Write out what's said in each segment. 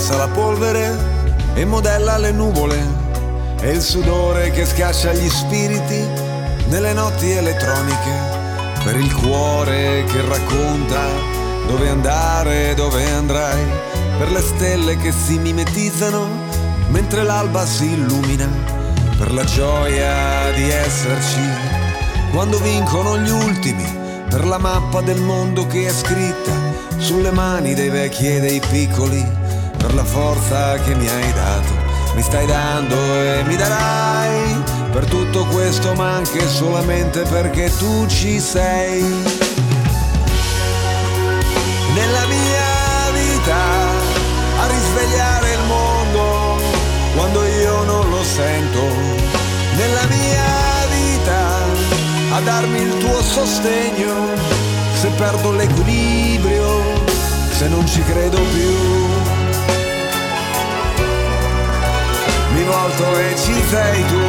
passa la polvere e modella le nuvole, e il sudore che scaccia gli spiriti nelle notti elettroniche, per il cuore che racconta dove andare, dove andrai, per le stelle che si mimetizzano mentre l'alba si illumina, per la gioia di esserci quando vincono gli ultimi, per la mappa del mondo che è scritta sulle mani dei vecchi e dei piccoli, per la forza che mi hai dato, mi stai dando e mi darai, per tutto questo ma anche solamente perché tu ci sei. Nella mia vita a risvegliare il mondo quando io non lo sento, nella mia vita a darmi il tuo sostegno se perdo l'equilibrio, se non ci credo più. Mi volto e ci sei tu,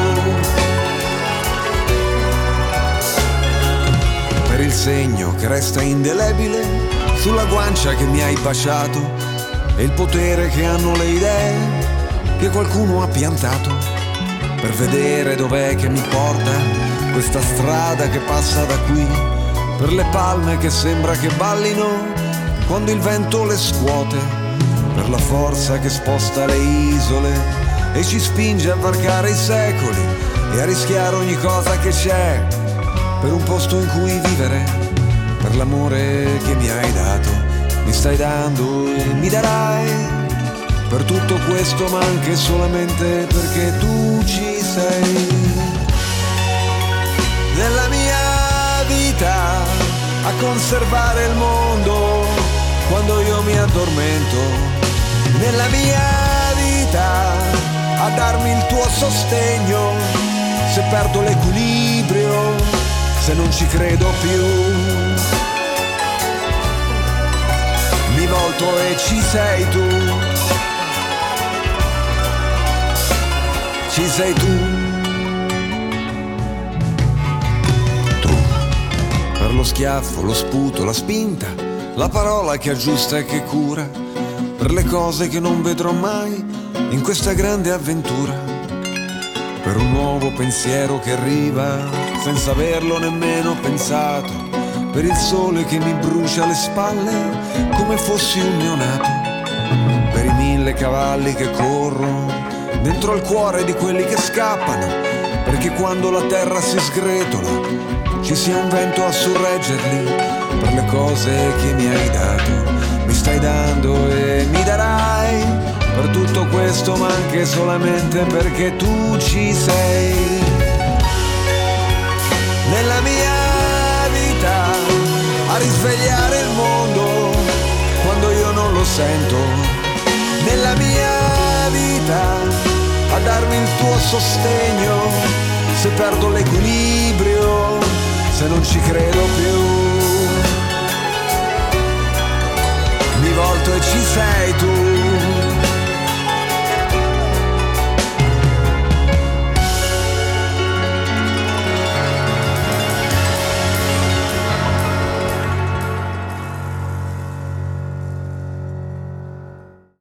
per il segno che resta indelebile sulla guancia che mi hai baciato, e il potere che hanno le idee che qualcuno ha piantato, per vedere dov'è che mi porta questa strada che passa da qui, per le palme che sembra che ballino quando il vento le scuote, per la forza che sposta le isole e ci spinge a varcare i secoli e a rischiare ogni cosa che c'è, per un posto in cui vivere, per l'amore che mi hai dato, mi stai dando e mi darai, per tutto questo ma anche solamente perché tu ci sei. Nella mia vita a conservare il mondo quando io mi addormento, nella mia vita a darmi il tuo sostegno se perdo l'equilibrio, se non ci credo più. Mi volto e ci sei tu, ci sei tu. Per lo schiaffo, lo sputo, la spinta, la parola che aggiusta e che cura, per le cose che non vedrò mai in questa grande avventura, per un nuovo pensiero che arriva senza averlo nemmeno pensato, per il sole che mi brucia le spalle come fossi un neonato, per i 1000 cavalli che corrono dentro il cuore di quelli che scappano, perché quando la terra si sgretola ci sia un vento a sorreggerli, per le cose che mi hai dato, mi stai dando e mi darai, per tutto questo ma anche solamente perché tu ci sei. Nella mia vita a risvegliare il mondo quando io non lo sento, nella mia vita a darmi il tuo sostegno se perdo l'equilibrio, se non ci credo più. Mi volto e ci sei tu,